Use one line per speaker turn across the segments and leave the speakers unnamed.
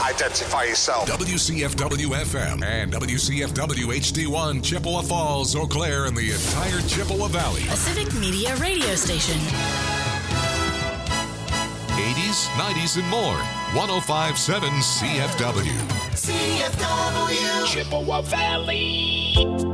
Identify yourself.
WCFW-FM and WCFW-HD1, Chippewa Falls, Eau Claire, and the entire Chippewa Valley.
A civic media radio station.
80s, 90s, and more. 105.7 CFW.
CFW. Chippewa Valley.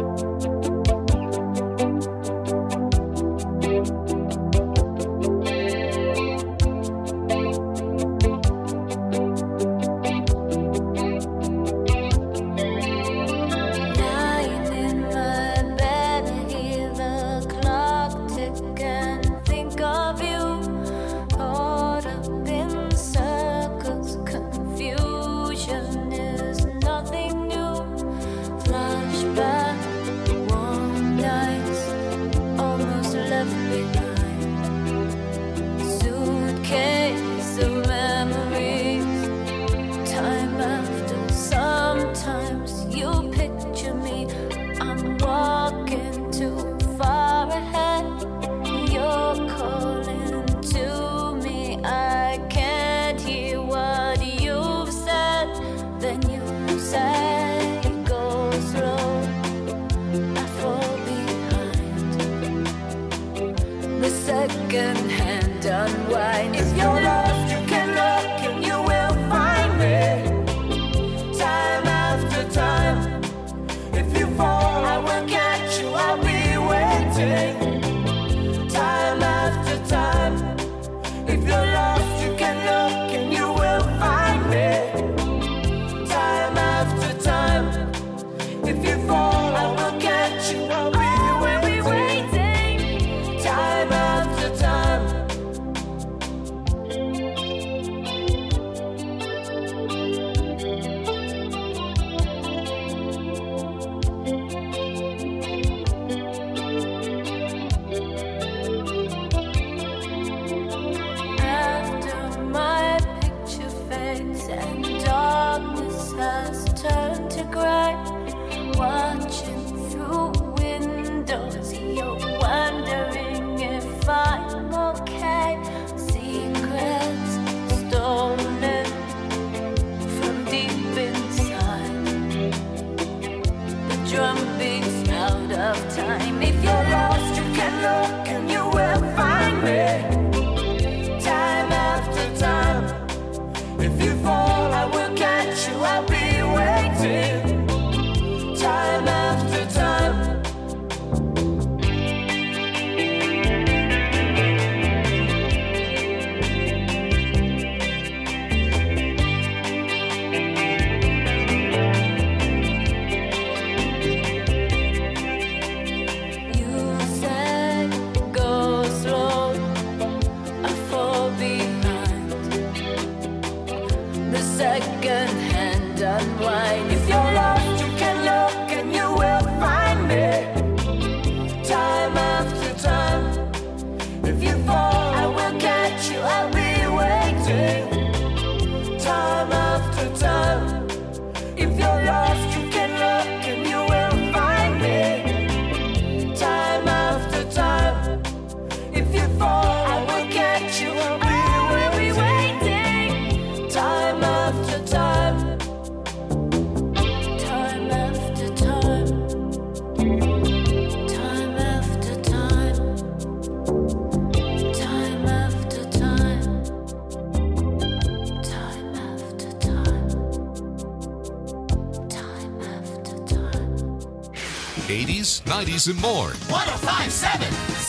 And more.
105.7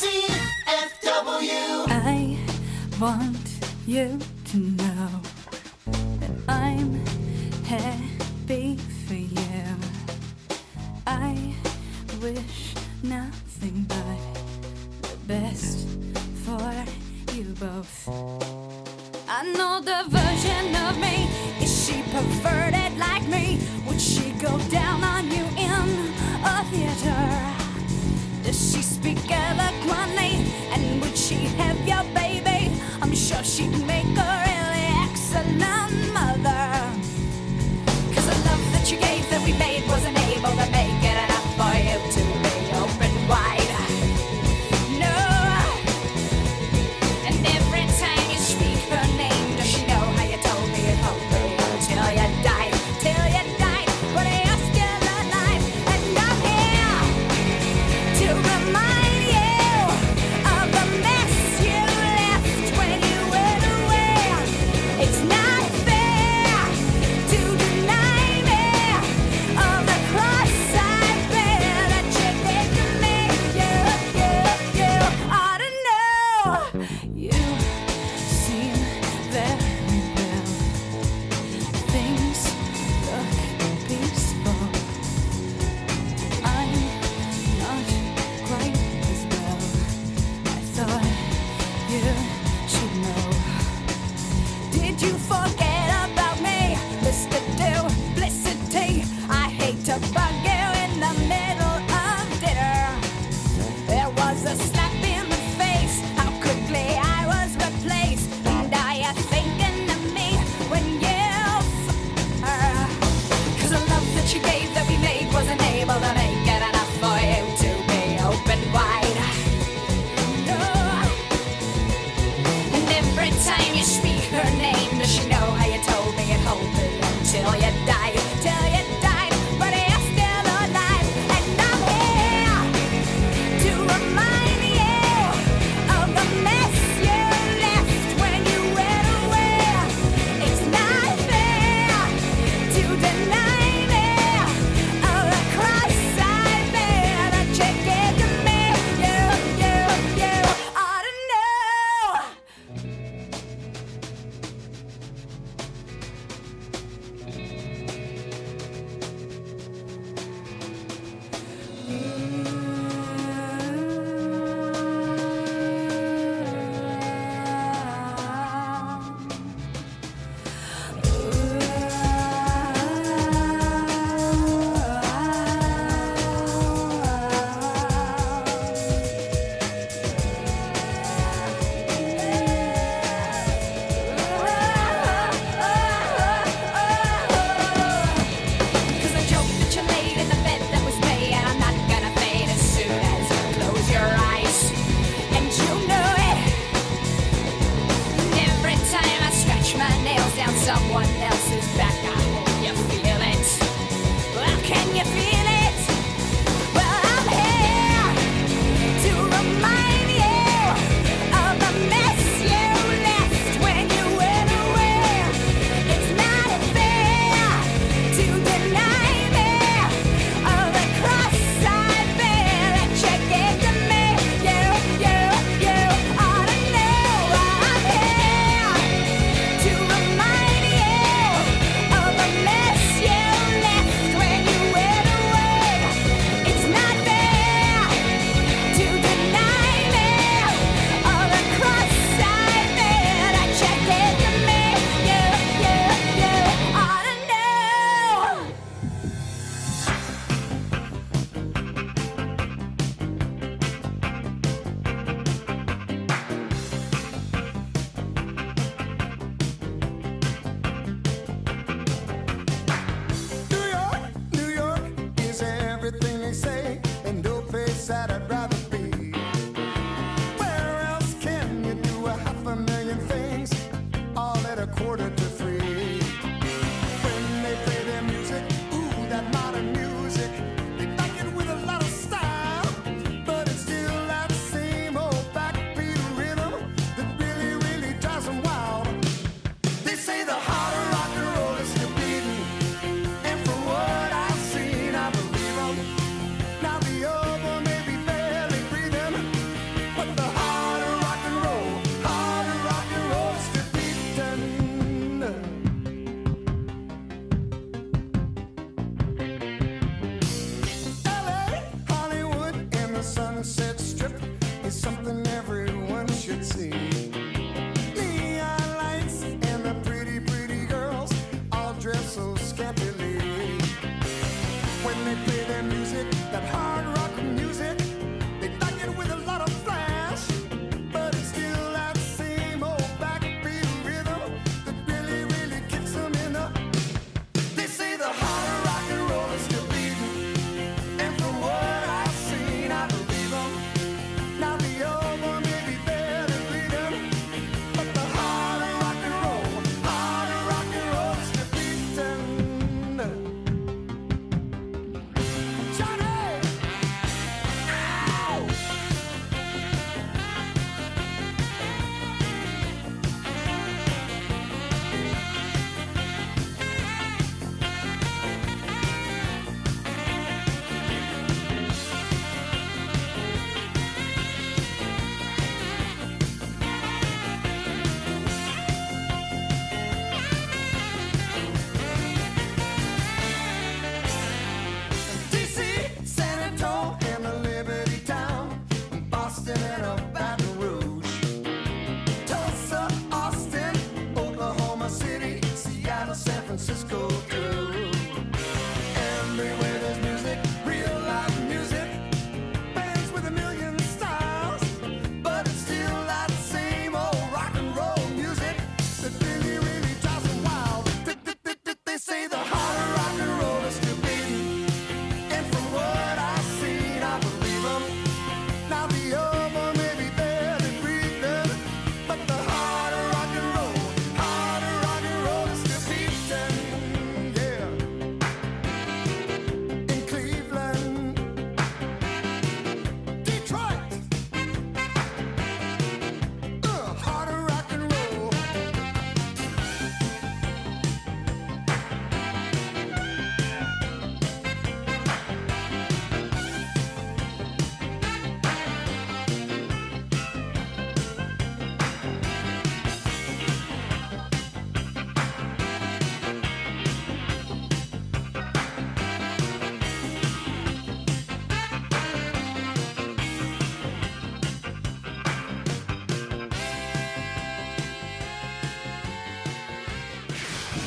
CFW.
I want you to know that I'm happy for you. I wish nothing but the best for you both. I know the version of me. Is she perverted like me? Would she go down on you in a theater? Does she speak eloquently? And would she have your baby? I'm sure she'd make a really excellent mother. 'Cause the love that you gave that we made wasn't able to make it enough for you to be open wide. No. And every time you speak her name, does she know how you told me it hungry until
you speak her name? Does she know how you told me and hold me until you died? Till you died, but you're still alive, and I'm here to remind you of the mess you left when you went away. It's not fair to deny me of the cross I bear that you gave to me. You ought to know. Cause the joke that you laid in the bed that was made, and I'm not gonna fade as soon as you close your eyes. And you know it. Every time I scratch my nails down someone else's back, I hope you feel it. Well, can you feel it? Well, I'm here to remind you of the mess you left when you went away. It's not fair to deny me of the cross I bear that you gave to me. You ought to know. I'm here to remind you of the mess you left when you went away. It's not fair to deny me of the cross I bear that you gave to me. You ought to know.
New York is everything they say, and no place that I'd rather be. Where else can you do 500,000 things all at 2:45? When they play their music, ooh, that modern music, they back it with a lot of style, but it's still that same old backbeat rhythm that really, really drives them wild. They say the heart of rock and roll is still beating, and from what I've seen, I believe 'em. Now the other may be barely breathing, but the heart of rock and roll is still beating.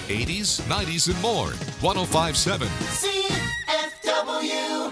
80s, 90s, and more. 105.7
CFW.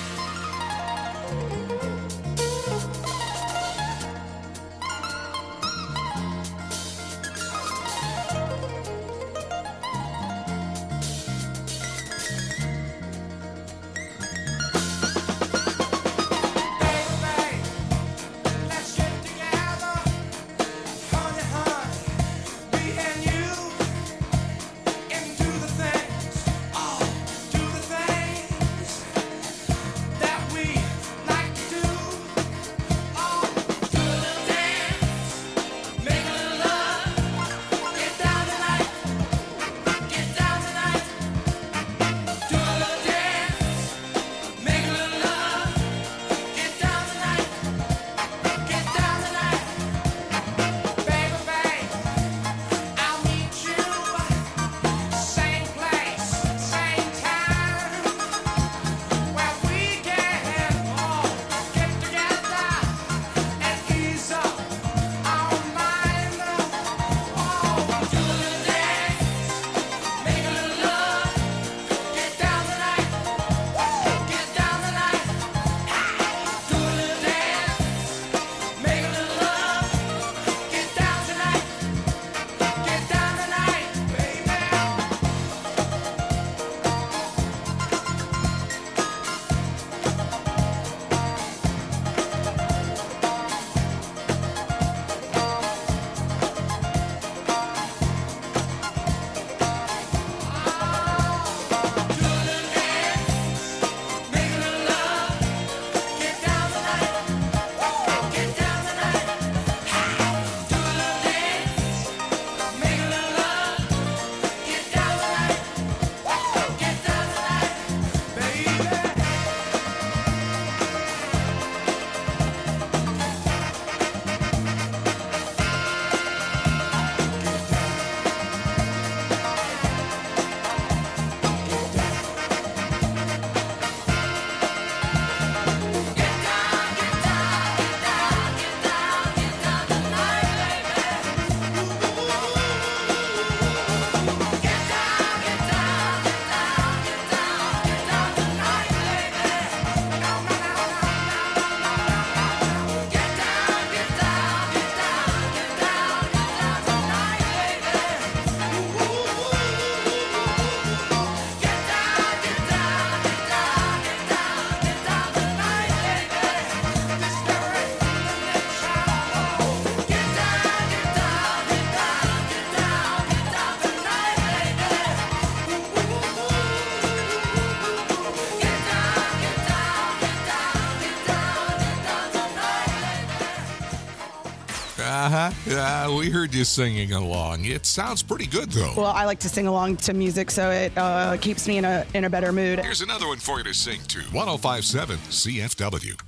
We heard you singing along. It sounds pretty good, though.
Well, I like to sing along to music, so it keeps me in a better mood.
Here's another one for you to sing to. 105.7 CFW.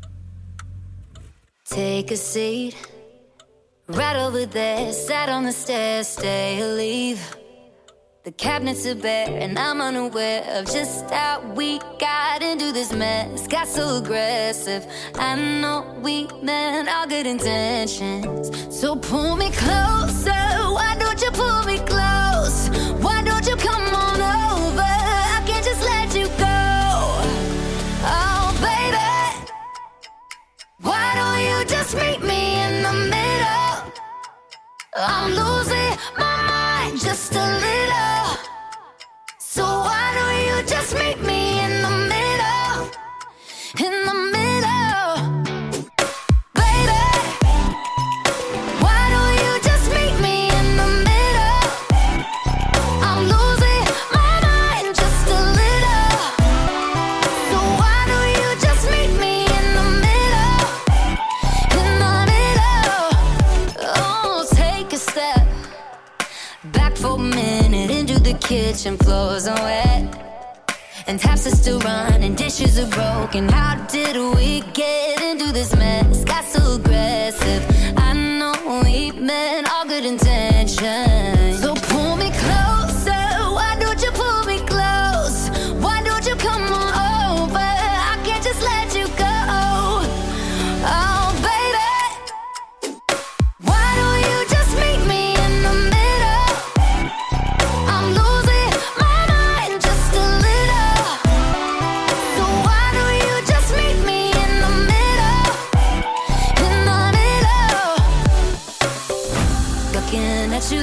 Take a seat right over there. Sat on the stairs, stay or leave. The cabinets are bare, and I'm unaware of just how we got into this mess. Got so aggressive. I know we meant all good intentions. So pull me closer. Why don't you pull me close? Why don't you come on over? I can't just let you go. Oh, baby, why don't you just meet me in the middle? I'm losing my mind just a little. So why don't you just meet me in the middle? In the middle, baby. Why don't you just meet me in the middle? I'm losing my mind just a little. So why don't you just meet me in the middle? In the middle. Oh, take a step back for a minute into the kitchen. Floors are wet and taps are still running, dishes are broken. How did we get into this mess? Got so aggressive. I know we meant all good intentions. So pull me closer. Why don't you pull me close? Why don't you come on over? I can't just let you go. Oh, baby, why don't you just meet me in the middle?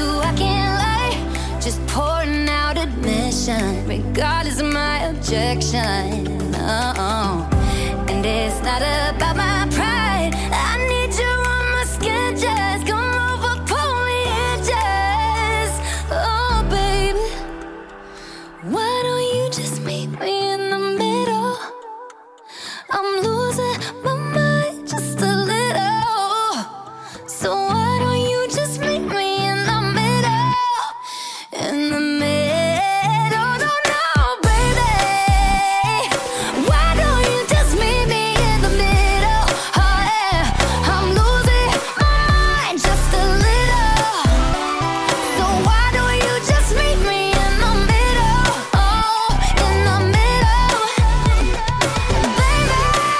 you, I can't lie. Just pouring out admission, regardless of my objection. Oh, and it's not about my pride. I need you on my skin, just come over, pull me in, just. Oh, baby, why don't you just meet me in the middle? I'm losing my mind just a little. So why don't you just meet me in the middle? In the middle, no, no, baby. Why don't you just meet me in the middle? Oh yeah, I'm losing my mind just a little. So why don't you just meet me in the middle? Oh, in the middle, baby.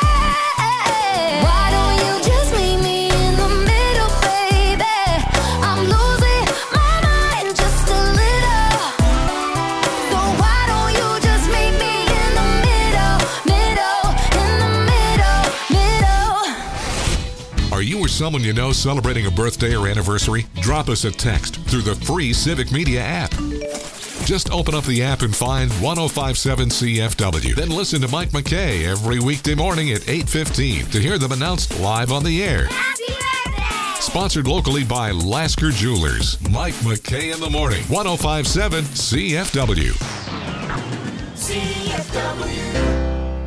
Why don't you just meet me in the middle, baby? I'm losing my mind just a little. So why don't you just meet me in the middle, middle, in the middle, middle?
Are you or someone you know celebrating a birthday or anniversary? Drop us a text through the free Civic Media app. Just open up the app and find 1057 CFW. Then listen to Mike McKay every weekday morning at 8:15 to hear them announced live on the air. Sponsored locally by Lasker Jewelers. Mike McKay in the morning. 1057 CFW.
CFW.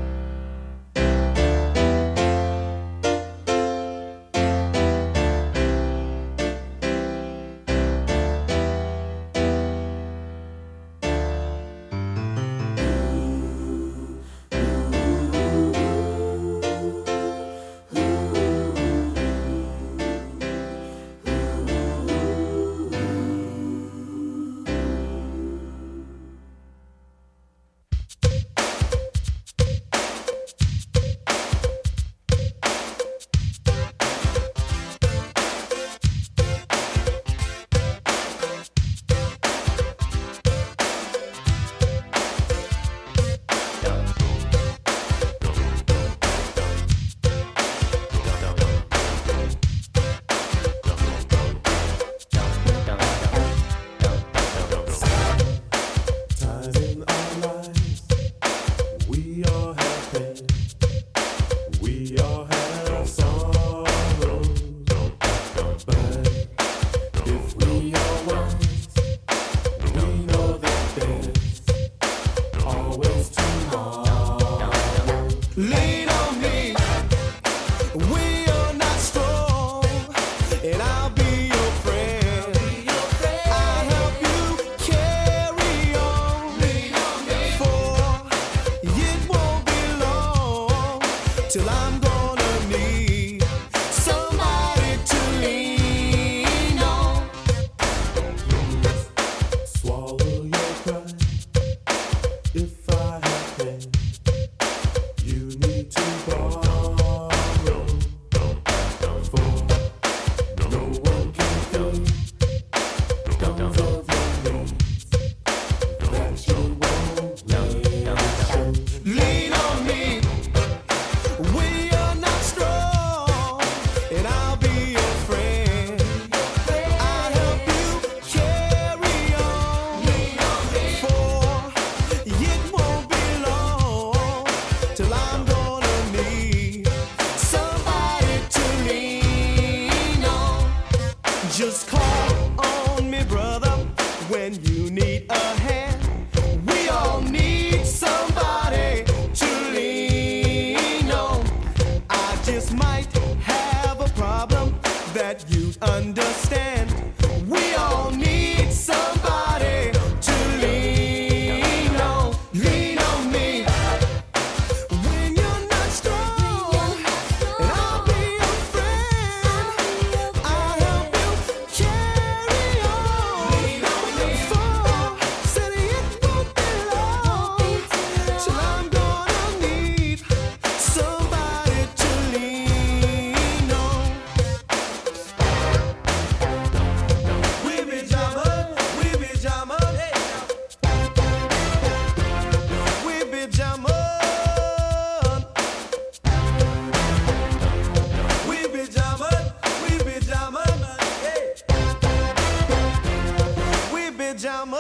Lean on me. We are not strong, and I'll be your friend. I'll help you carry on. For it won't be long till I'm gonna need somebody to lean on. pajama.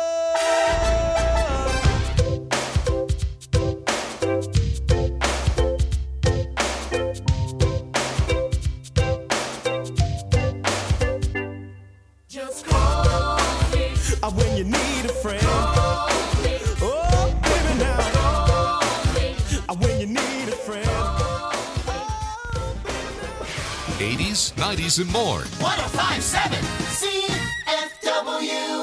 Just call me
When you need a friend.
call me
Oh, baby, now.
call me
When you need a friend.
80s, 90s, and more.
1057 CFW.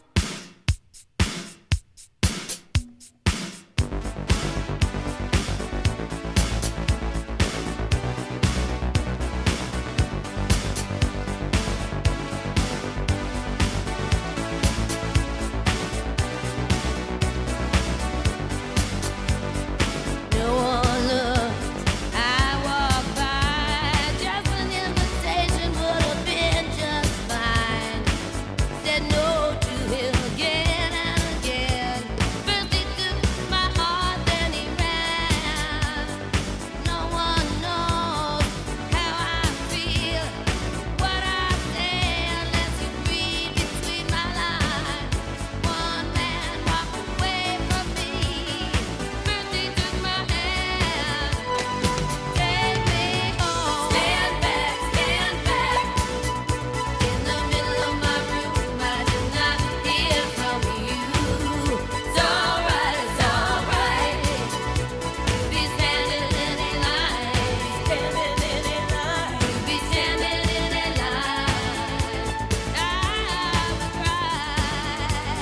No one looked. I walked by. Just an invitation would have been just fine. Said no to him again and again. First he took my heart, then he ran. No one knows how I feel, what I say, unless you read between my lines. One man walked away from me. First he took my hand. Take me home. Stand back, stand back. In the middle of my room, I did not hear from you. It's alright, it's alright. Be standing in a line, standing in a line. Be standing in a line. I would cry.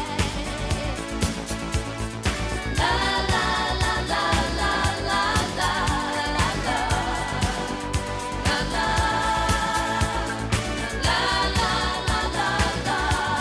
La la la la la la la la la. La la la la la la la.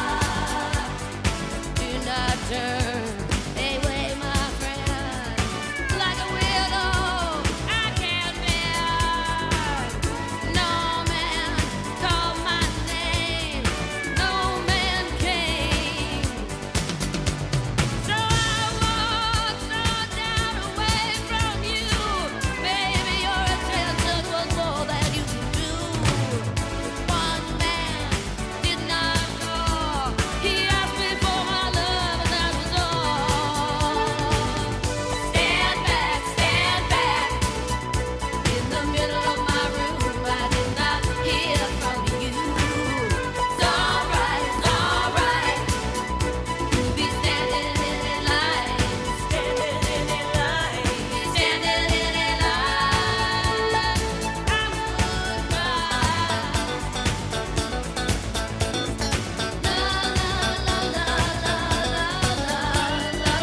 Do not turn away, my friend. Like a willow, I can't bear. No man called my name. No man came. So I walked on down away from you. Baby, your attention was more than you could do. One man did not call. He asked me for my love, and that was all. Stand back, stand back. In the middle of my room, I did not hear from you. It's alright, it's alright. Be standing in a line, standing in a line, be standing in a line. I would cry. La la la la la la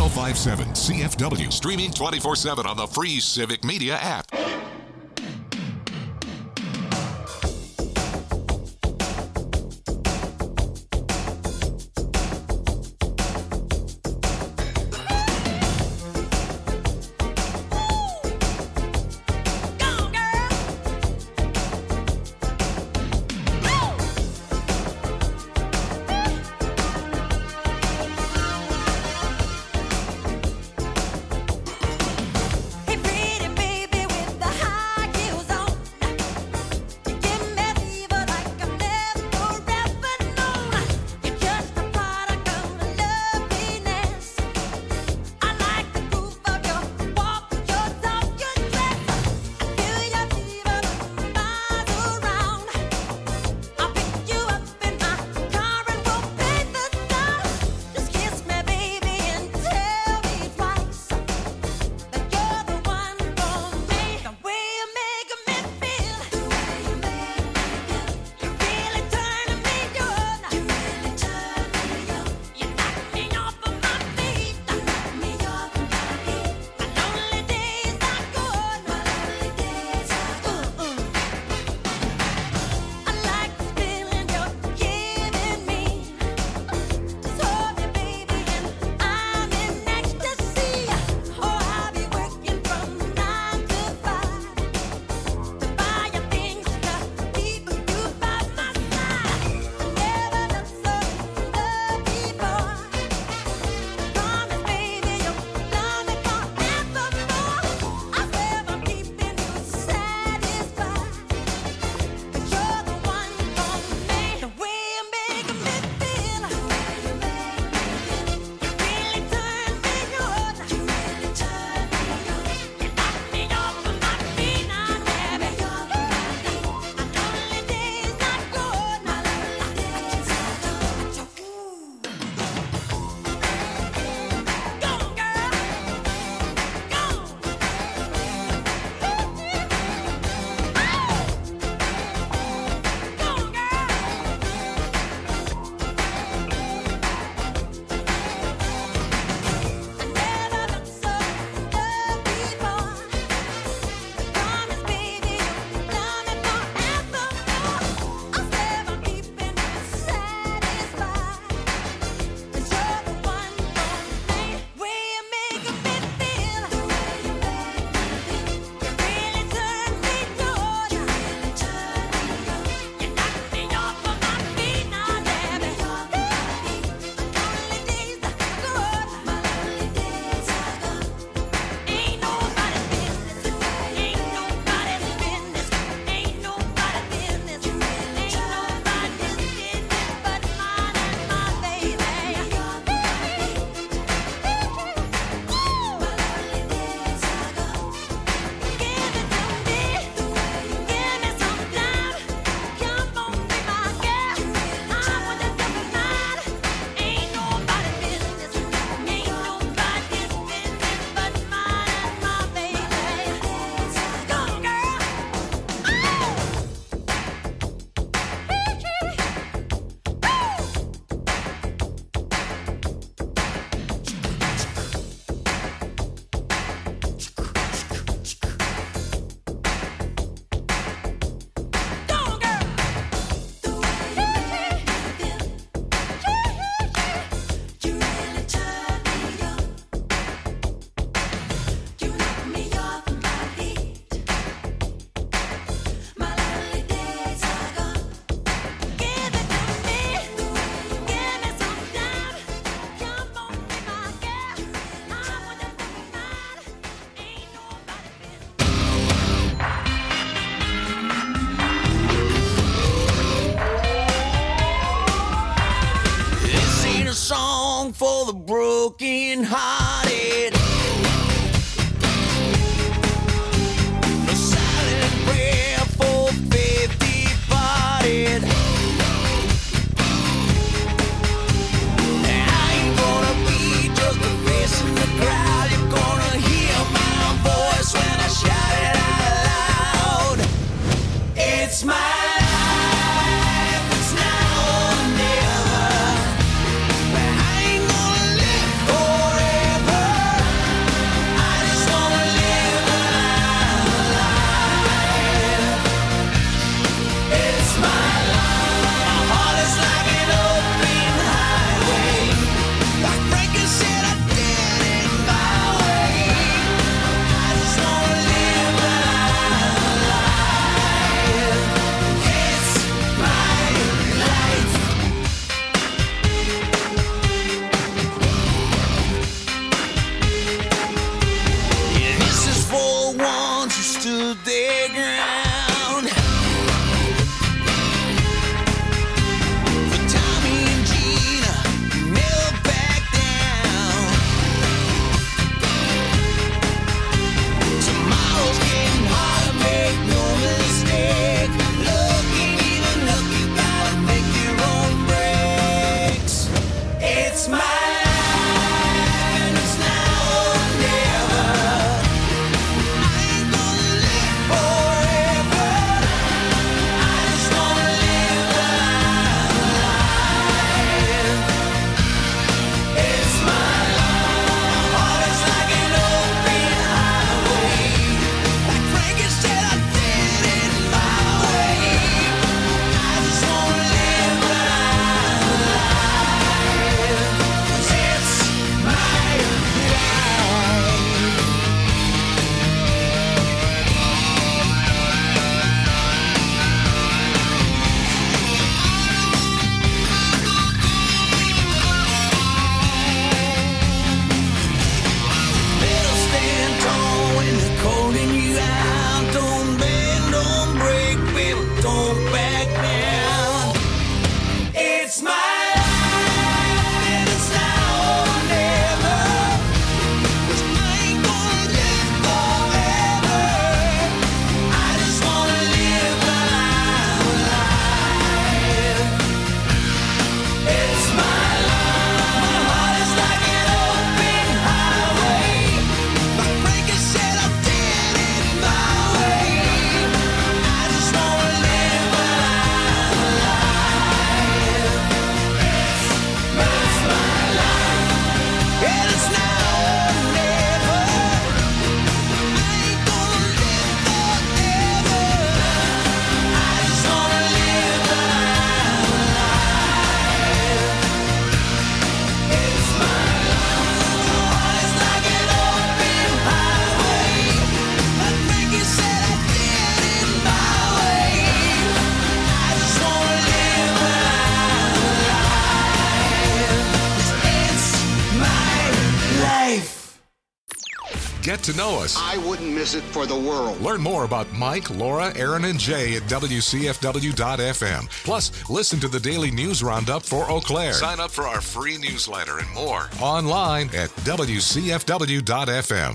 1057 CFW. Streaming 24/7 on the free Civic Media app.
Hey, pretty baby with the high heels on. You give me fever like I've never ever known. You're just a product of loveliness. I like the groove of your walk, your talk, your dress. I feel your fever miles around. I'll pick you up in my car and we'll pay the toll. Just kiss me, baby, and tell me twice that you're the one for me. The way you make me feel, the way you make me feel, you're really turning me on. You really turn me on. You knock me off of my feet. You knock me off of my feet. My lonely days are gone. My lonely days are gone. I like this feeling you're giving me. Just hold me, baby, and I'm in ecstasy. Oh, I'll be working from 9 to 5 to buy you things to keep you by my side. Never looked so good before. Promise, baby, you'll love me forevermore. I swear I'm keeping you satisfied. 'Cause you're the one for me. The way you make me feel, the way you make me feel, you really turn me on. You really turn me on. You knock me off of my feet now, baby. My lonely days not gone. My lonely days are gone. Go, girl. Go. Go, girl. Never looked so good before. Promise, baby, you'll love me forevermore. I swear I'm keeping you satisfied. 'Cause you're the one for me. Way you make me feel, the way you make me feel, you really turn me on. You really turn me on. You knock me off of my feet now, baby. My lonely days are gone. My lonely days are gone. Ain't nobody's business. Ain't nobody's business. Ain't nobody's business. Ain't nobody's business but mine and my baby. My lonely days are gone. Give it to me. Give me some time. Come on, be my girl. I want to be mine. Ain't nobody's business. Ain't nobody's business but mine and my baby. Go, girl. Go, girl. The way you make me feel, you really turn me on. You knock me off my feet. My lonely days are gone. Give it to me. Give me some time. Come on, be my girl. I want to be mine. Ain't nobody
This ain't a song for the broken hearted. A silent prayer for faith departed. I ain't gonna be just a face in the crowd. You're gonna hear my voice when I shout it out loud. It's my life, it's now or never. I ain't gonna live forever.
Get to know us.
I wouldn't miss it for the world.
Learn more about Mike, Laura, Aaron, and Jay at WCFW.FM. Plus, listen to the daily news roundup for Eau Claire. Sign up for our free newsletter and more online at WCFW.FM.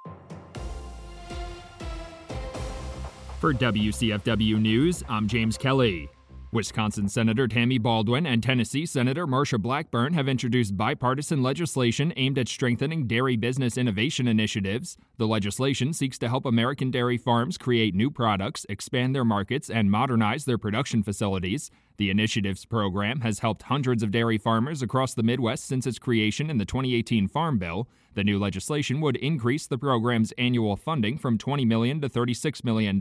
For WCFW News, I'm James Kelly. Wisconsin Senator Tammy Baldwin and Tennessee Senator Marsha Blackburn have introduced bipartisan legislation aimed at strengthening dairy business innovation initiatives. The legislation seeks to help American dairy farms create new products, expand their markets, and modernize their production facilities. The initiatives program has helped hundreds of dairy farmers across the Midwest since its creation in the 2018 Farm Bill. The new legislation would increase the program's annual funding from $20 million to $36 million.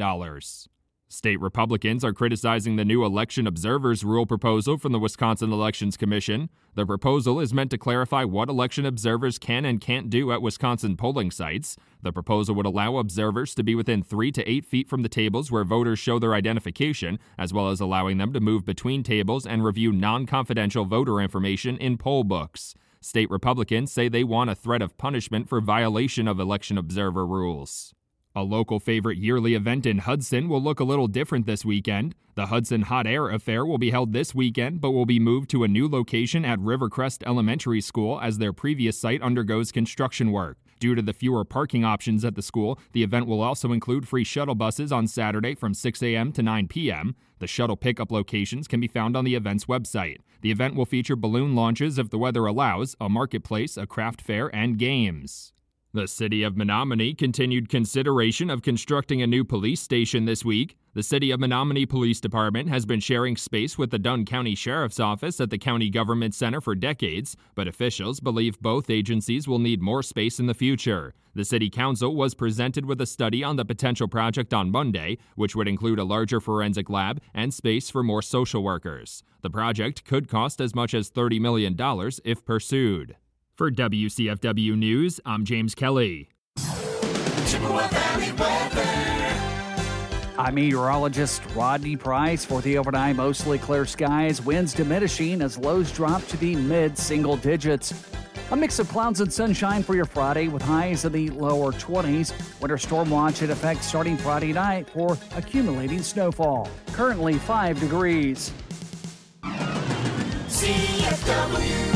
State Republicans are criticizing the new election observers rule proposal from the Wisconsin Elections Commission. The proposal is meant to clarify what election observers can and can't do at Wisconsin polling sites. The proposal would allow observers to be within 3 to 8 feet from the tables where voters show their identification, as well as allowing them to move between tables and review non-confidential voter information in poll books. State Republicans say they want a threat of punishment for violation of election observer rules. A local favorite yearly event in Hudson will look a little different this weekend. The Hudson Hot Air Affair will be held this weekend, but will be moved to a new location at Rivercrest Elementary School as their previous site undergoes construction work. Due to the fewer parking options at the school, the event will also include free shuttle buses on Saturday from 6 a.m. to 9 p.m. The shuttle pickup locations can be found on the event's website. The event will feature balloon launches if the weather allows, a marketplace, a craft fair, and games. The city of Menominee continued consideration of constructing a new police station this week. The city of Menominee Police Department has been sharing space with the Dunn County Sheriff's Office at the County Government Center for decades, but officials believe both agencies will need more space in the future. The City Council was presented with a study on the potential project on Monday, which would include a larger forensic lab and space for more social workers. The project could cost as much as $30 million if pursued. For WCFW News, I'm James Kelly.
Chippewa Valley weather.
I'm meteorologist Rodney Price. For the overnight, mostly clear skies, winds diminishing as lows drop to the mid-single digits. A mix of clouds and sunshine for your Friday with highs in the lower 20s. Winter storm watch in effect starting Friday night for accumulating snowfall. Currently 5 degrees.
CFW.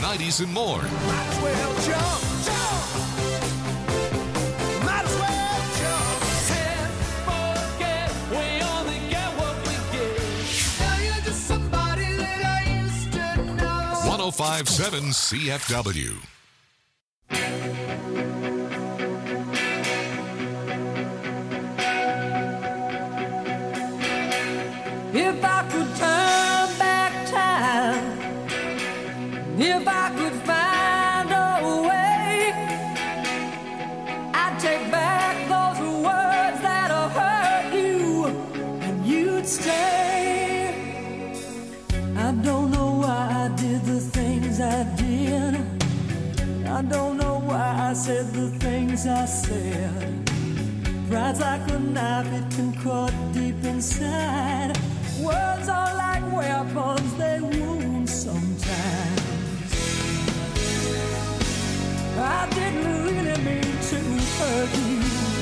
90s, and more.
Might as well jump, jump. Might as well jump. Can't forget, we only get what we get. Now you're just somebody that I used to know.
105.7 CFW.
If I could turn back time, if I could find a way, I'd take back those words that have hurt you, and you'd stay. I don't know why I did the things I did. I don't know why I said the things I said. Pride's like a knife, it can cut deep inside. Words are like weapons, they wound sometimes. I didn't really mean to hurt you.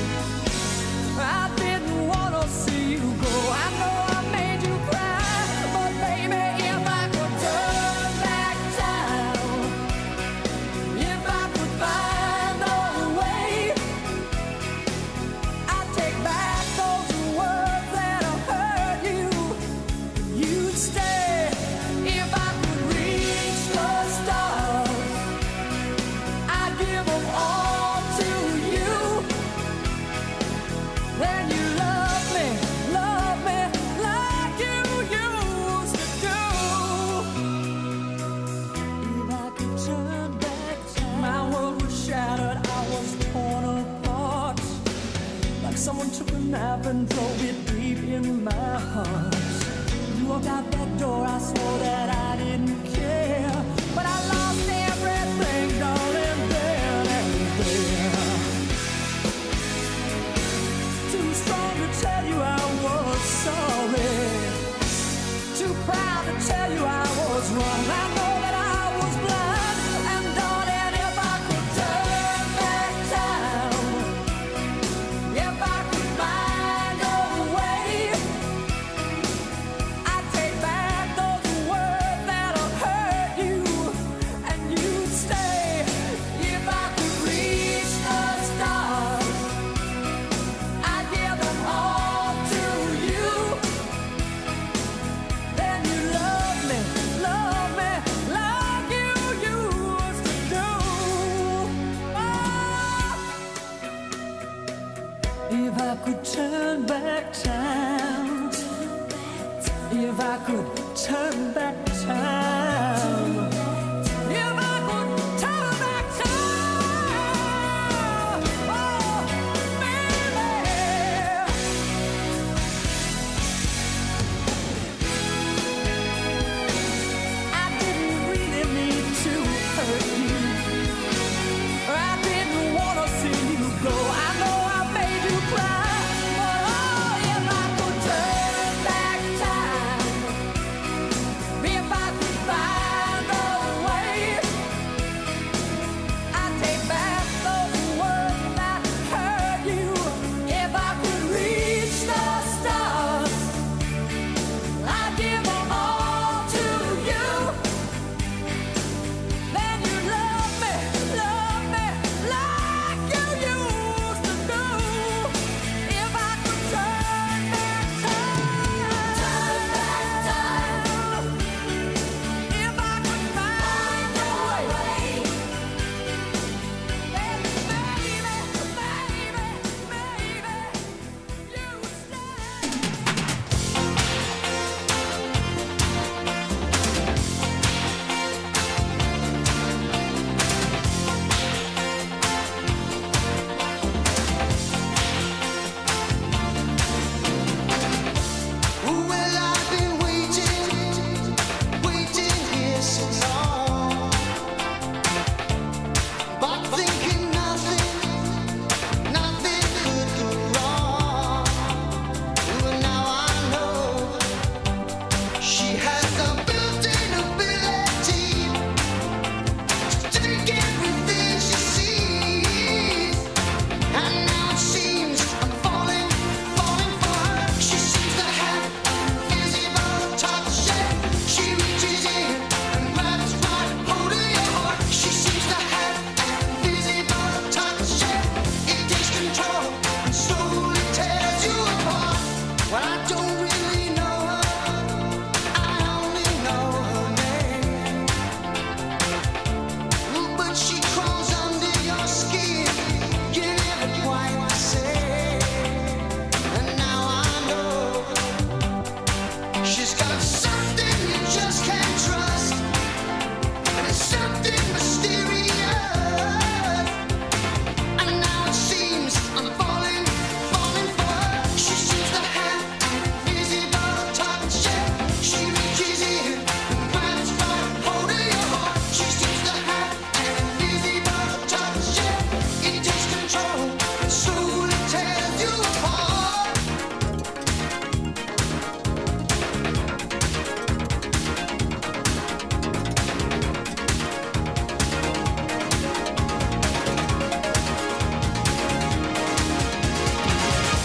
I didn't want to see you go. I know I made you cry, but baby, if I could turn back time, if I could find a way, I'd take back those words that have hurt you. You'd stay. If I could reach the stars, I'd give them all to you. Then you love me like you used to do. If I could turn back time, my world was shattered, I was torn apart. Like someone took a knife and drove it deep in my heart. You walked out that door, I swore that I didn't care. But I lost everything, darling, then and there. Too strong to tell you I was sorry. Too proud to tell you I was wrong. I know that I was blind. And darling, if I could turn back time, if I could find a way, I'd take back those words that have hurt you, and you'd stay. If I could reach the stars, I'd give them all to you. Then you love me like you used to do. If I could turn back time, if I could turn back time, if I could turn back time, oh, baby. I didn't really mean to hurt you. I didn't want to see you go. I know I made you cry, but oh, if I could turn back time, if I could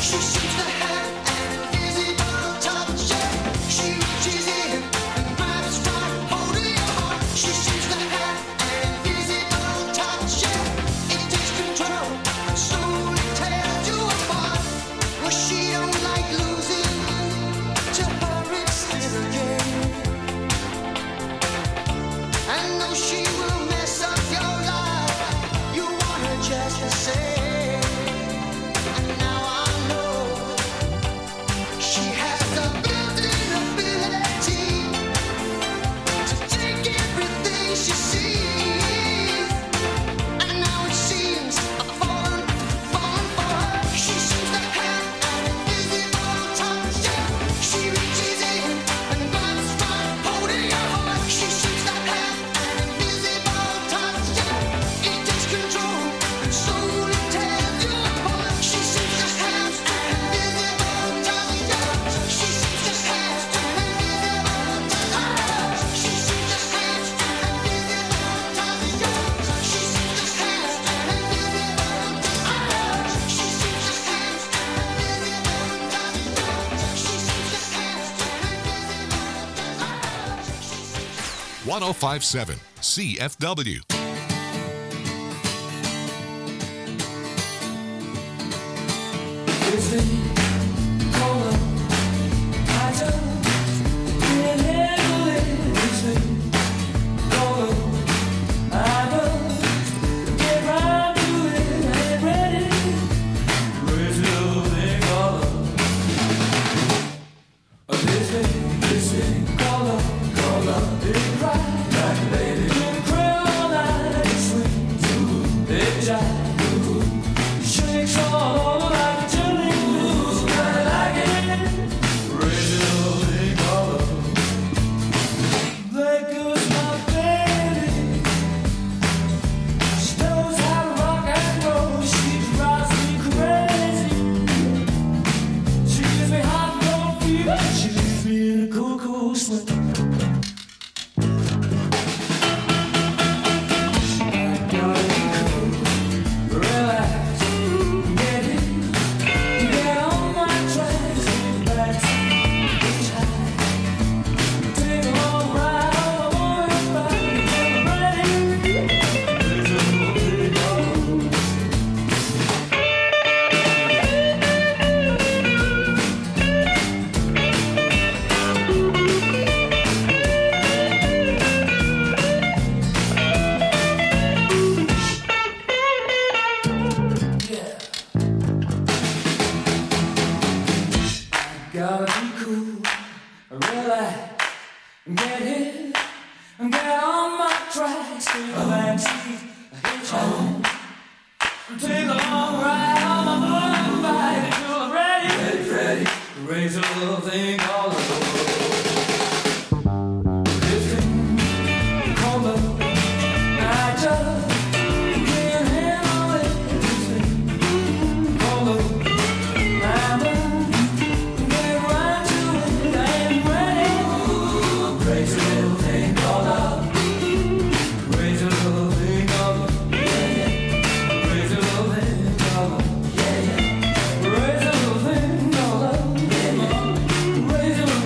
1057 CFW.
It's been